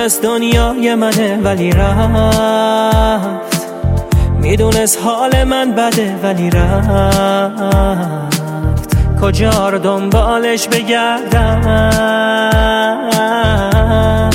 میدونست دنیای منه ولی رفت، میدونست حال من بده ولی رفت. کجا رو دنبالش بگردم؟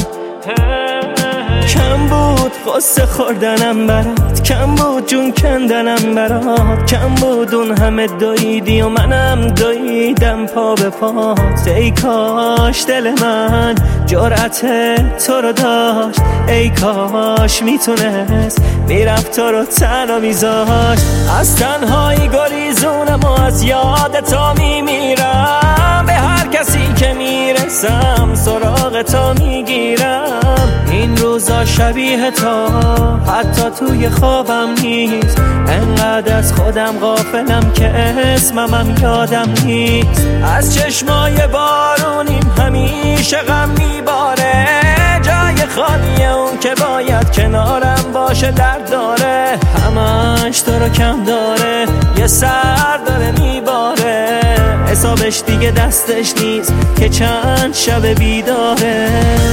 کم بود قصه خوردنم برات، کم بود جون کندنم برات، کم بود اون همه دویدی و منم دویدم پا به پات. ای کاش دل من جرأت تو رو داشت، ای کاش میتونست میرفت تو رو تنها میذاشت. از تنهایی گریزونم و از یاد تو میمیرم، به هر کسی که میرسم سراغ تو میگیرم. این روزا شبیه تو حتی توی خوابم نیست، انقدر از خودم غافلم که اسمم یادم نیست. از چشمای بارونیم همیشه غم میباره، جای خالیه اون که باید کنارم باشه درد داره. همش تو رو کم داره، یه سر داره میباره، حسابش دیگه دستش نیست که چند شب بیداره.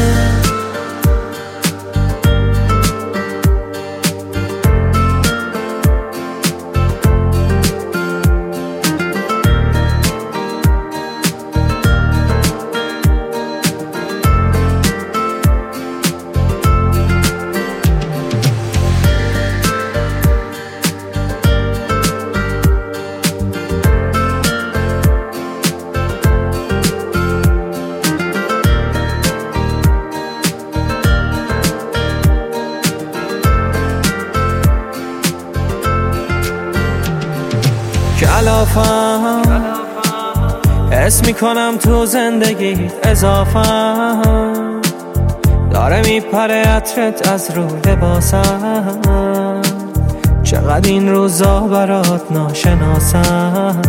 کلافم حس میکنم تو زندگیت اضافم، داره میپره عطرت از رو لباسم. چقدر این روزا برات ناشناسم،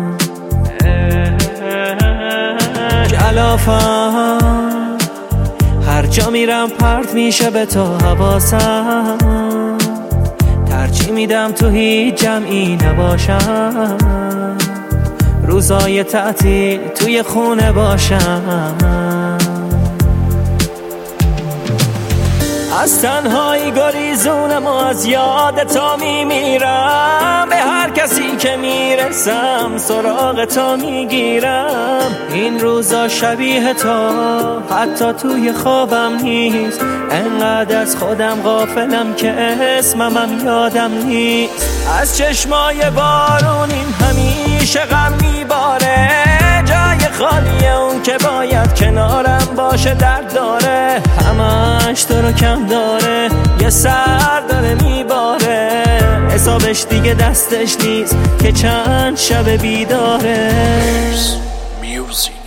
کلافم هر جا میرم پرت میشه به تو حواسم. ترجیح میدم تو هیچ جمعی نباشم، روزای تعطیل توی خونه باشم. از تنهایی گریزونم و از یاد تو میمیرم، به هر کسی که میرسم سراغ تو میگیرم. این روزا شبیه تو حتی توی خوابم نیست، انقدر از خودم غافلم که اسمم یادم نیست. از چشمای بارونیم همیشه غم میباره، جای خالیه اون که باید کنارم باشه درد داره. همش تو رو کم داره، یه سر داره میباره، حسابش دیگه دستش نیست که چند شب بیداره.